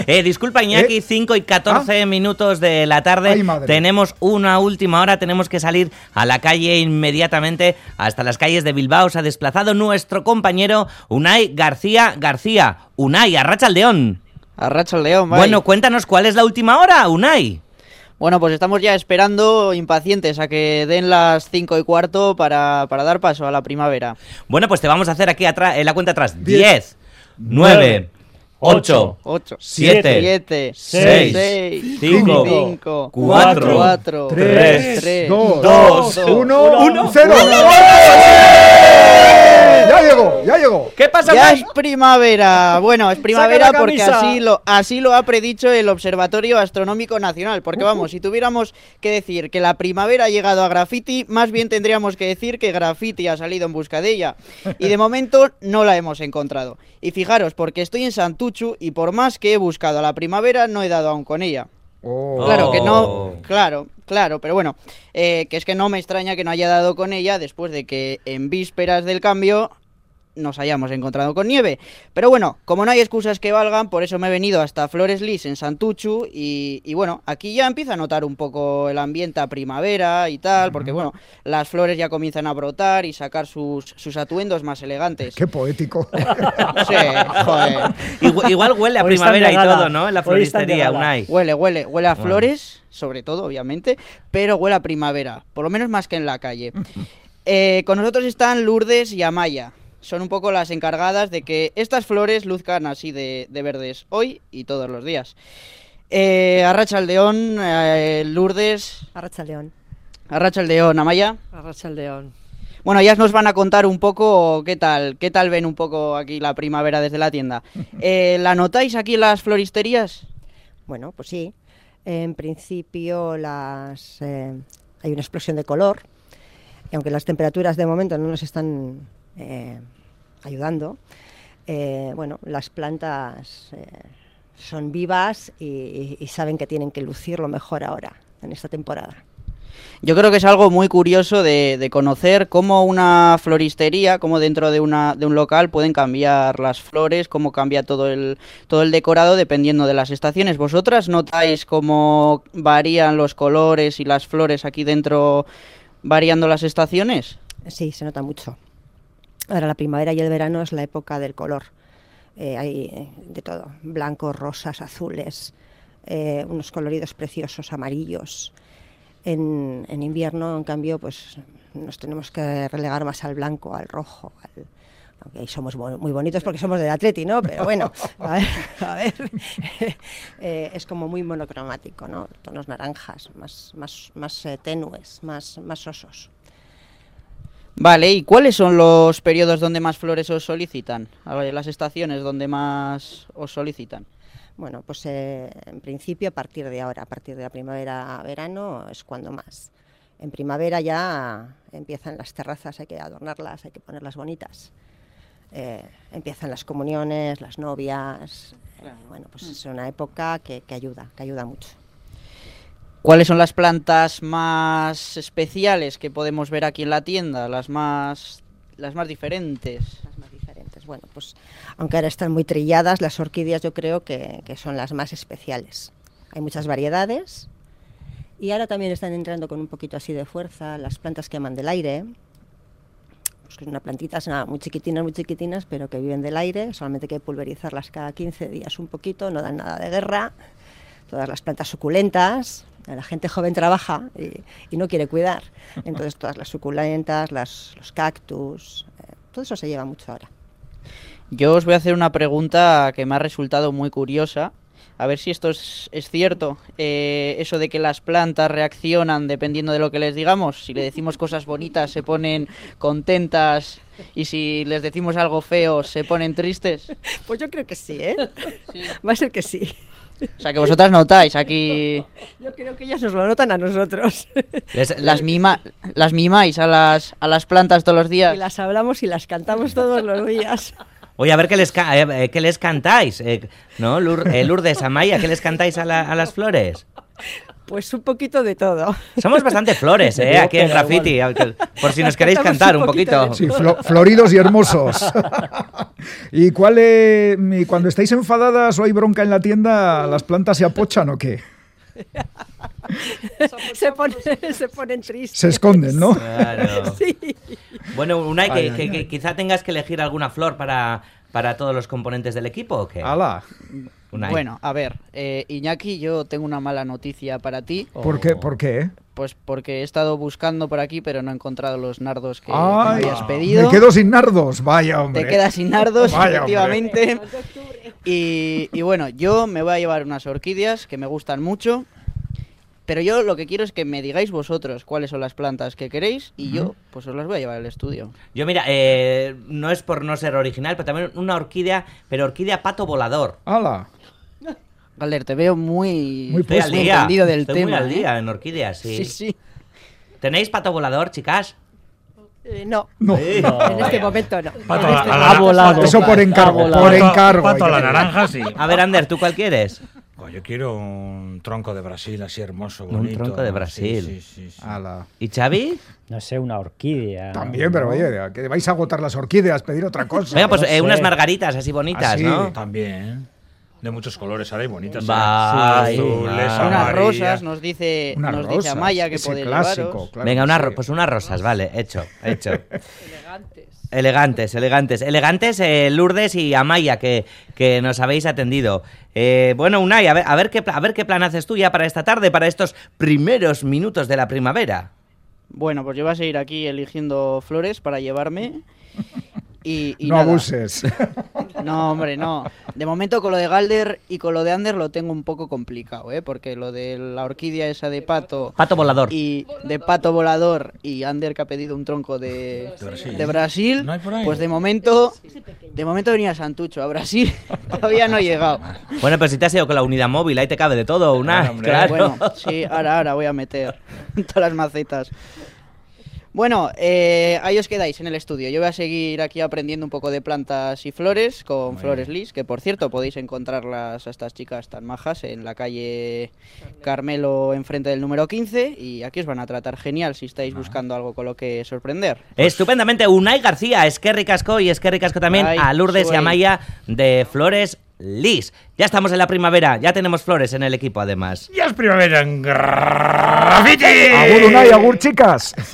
Disculpa, Iñaki, 5 y 14 minutos de la tarde. Ay, madre. Tenemos una última hora, tenemos que salir a la calle inmediatamente. Hasta las calles de Bilbao se ha desplazado nuestro compañero Unai García. Unai, arratsaldeon. Arratsaldeon, bye. Bueno, cuéntanos cuál es la última hora, Unai. Bueno, pues estamos ya esperando, impacientes, a que den las 5 y cuarto para dar paso a la primavera. Bueno, pues te vamos a hacer aquí la cuenta atrás. 10, 9, 8, 7, 6, 5, 4, 3, 2, 1, 0. Ya llegó. ¿Qué pasa, Ya Unai? es primavera. Bueno, es primavera Saca la porque camisa. así lo ha predicho el Observatorio Astronómico Nacional. Porque vamos, si tuviéramos que decir que la primavera ha llegado a Graffiti, más bien tendríamos que decir que Graffiti ha salido en busca de ella. Y de momento no la hemos encontrado. Y fijaros, porque estoy en Santuchu y por más que he buscado a la primavera, no he dado aún con ella. Claro que no, claro, pero bueno, que es que no me extraña que no haya dado con ella después de que en vísperas del cambio nos hayamos encontrado con nieve. Pero bueno, como no hay excusas que valgan, por eso me he venido hasta Flores Lis en Santuchu y bueno, aquí ya empieza a notar un poco el ambiente a primavera y tal, porque bueno, las flores ya comienzan a brotar y sacar sus atuendos más elegantes. Qué poético. Sí, joder. Igual huele a Hoy están primavera de y gala. todo, ¿no? En la Hoy están de floristería, gala. Unai. Huele a flores, sobre todo, obviamente, pero huele a primavera, por lo menos más que en la calle. Con nosotros están Lourdes y Amaya. Son un poco las encargadas de que estas flores luzcan así de verdes hoy y todos los días. Arratsaldeon, Lourdes. Arratsaldeon, Amaya. Arratsaldeon. Bueno, ya nos van a contar un poco qué tal ven un poco aquí la primavera desde la tienda. ¿La notáis aquí en las floristerías? Bueno, pues sí. En principio hay una explosión de color, y aunque las temperaturas de momento no nos están ayudando, bueno, las plantas son vivas y saben que tienen que lucirlo mejor ahora, en esta temporada. Yo creo que es algo muy curioso de conocer cómo una floristería, cómo dentro de un local pueden cambiar las flores, cómo cambia todo el decorado dependiendo de las estaciones. ¿Vosotras notáis cómo varían los colores y las flores aquí dentro variando las estaciones? Sí, se nota mucho. Ahora la primavera y el verano es la época del color. Hay de todo, blancos, rosas, azules, unos coloridos preciosos, amarillos. En invierno, en cambio, pues nos tenemos que relegar más al blanco, al rojo, aunque ahí somos muy bonitos porque somos del Atleti, ¿no? Pero bueno, a ver es como muy monocromático, ¿no? Tonos naranjas, más tenues, más sosos. Vale, ¿y cuáles son los periodos donde más flores os solicitan? A ver, las estaciones donde más os solicitan. Bueno, pues en principio a partir de ahora, a partir de la primavera-verano es cuando más. En primavera ya empiezan las terrazas, hay que adornarlas, hay que ponerlas bonitas. Empiezan las comuniones, las novias. Bueno, pues es una época que ayuda mucho. ¿Cuáles son las plantas más especiales que podemos ver aquí en la tienda? Las más diferentes. Las más diferentes. Bueno, pues aunque ahora están muy trilladas, las orquídeas yo creo que son las más especiales. Hay muchas variedades y ahora también están entrando con un poquito así de fuerza las plantas que aman del aire. Pues que son unas plantitas muy chiquitinas, pero que viven del aire. Solamente hay que pulverizarlas cada 15 días un poquito, no dan nada de guerra. Todas las plantas suculentas. La gente joven trabaja y no quiere cuidar. Entonces todas las suculentas, los cactus, todo eso se lleva mucho ahora. Yo os voy a hacer una pregunta que me ha resultado muy curiosa. A ver si esto es cierto. Eso de que las plantas reaccionan dependiendo de lo que les digamos. Si le decimos cosas bonitas se ponen contentas y si les decimos algo feo se ponen tristes. Pues yo creo que sí, ¿eh? Sí. Va a ser que sí. O sea, que vosotras notáis aquí... Yo creo que ellas nos lo notan a nosotros. Las mimáis a las plantas todos los días. Y las hablamos y las cantamos todos los días. Oye, a ver qué les cantáis, ¿no? Lourdes, Amaya, ¿qué les cantáis a las flores? Pues un poquito de todo. Somos bastante flores, aquí en Graffiti, por si nos queréis cantar un poquito. Sí, floridos y hermosos. ¿Y cuando estáis enfadadas o hay bronca en la tienda, las plantas se apochan o qué? Se ponen tristes. Se esconden, ¿no? Claro. Sí. Bueno, Unai, que quizá tengas que elegir alguna flor para todos los componentes del equipo, ¿o qué? ¡Hala! Unai. Bueno, a ver, Iñaki, yo tengo una mala noticia para ti. ¿Por qué? ¿Por qué? Pues porque he estado buscando por aquí, pero no he encontrado los nardos que me ¡Ay! habías pedido. Me quedo sin nardos. Vaya, hombre. Te quedas sin nardos, Vaya, efectivamente. Y bueno, yo me voy a llevar unas orquídeas que me gustan mucho. Pero yo lo que quiero es que me digáis vosotros cuáles son las plantas que queréis y yo pues os las voy a llevar al estudio. Yo mira, no es por no ser original, pero también una orquídea, pero orquídea pato volador. ¡Hala! Galer, te veo muy Estoy al día, entendido del estoy tema. muy al día en orquídeas, sí. Sí, sí. ¿Tenéis pato volador, chicas? No, No. en este momento no. Pato En este a la- momento ha volado. Eso por encargo, Pato- por encargo. Pato a la hay que decir. naranja, sí. A ver, Ander, ¿tú cuál quieres? Yo quiero un tronco de Brasil así hermoso, Un bonito. tronco de Brasil. Sí, sí, sí. ¡Hala! ¿Y Xavi? No sé, una orquídea. También, pero oye, que vais a agotar las orquídeas, pedir otra cosa. Venga, pues No sé. unas margaritas así bonitas, Así. ¿no? También. De muchos colores, ahora hay bonitas. Va, Sí, azules, va. Unas amarillas. rosas, nos dice Amaya que ese podéis clásico, llevaros. claro Venga, que sí. pues unas rosas, vale, hecho. Elegantes. Elegantes, Lourdes y Amaya, que nos habéis atendido. Bueno, Unai, a ver qué plan haces tú ya para esta tarde, para estos primeros minutos de la primavera. Bueno, pues yo voy a seguir aquí eligiendo flores para llevarme. Y No nada. abuses. No, hombre, no. De momento con lo de Galder y con lo de Ander lo tengo un poco complicado, porque lo de la orquídea esa de pato Pato volador. y de pato volador y Ander que ha pedido un tronco de Brasil, ¿No hay por ahí? pues de momento venía Santucho a Brasil, todavía no he llegado. Bueno, pero si te has ido con la unidad móvil, ahí te cabe de todo, Unai, hombre. claro. Bueno, sí, ahora voy a meter todas las macetas. Bueno, ahí os quedáis en el estudio. Yo voy a seguir aquí aprendiendo un poco de plantas y flores con Flores Lis, que por cierto podéis encontrarlas a estas chicas tan majas en la calle Carmelo enfrente del número 15 y aquí os van a tratar genial si estáis buscando algo con lo que sorprender. Estupendamente, Unai García, eskerrik asko y eskerrik asko también Ay, a Lourdes y suey. a Maya de Flores Lis. Ya estamos en la primavera, ya tenemos flores en el equipo además. Ya es primavera en Graffiti. Agur Unai, agur chicas.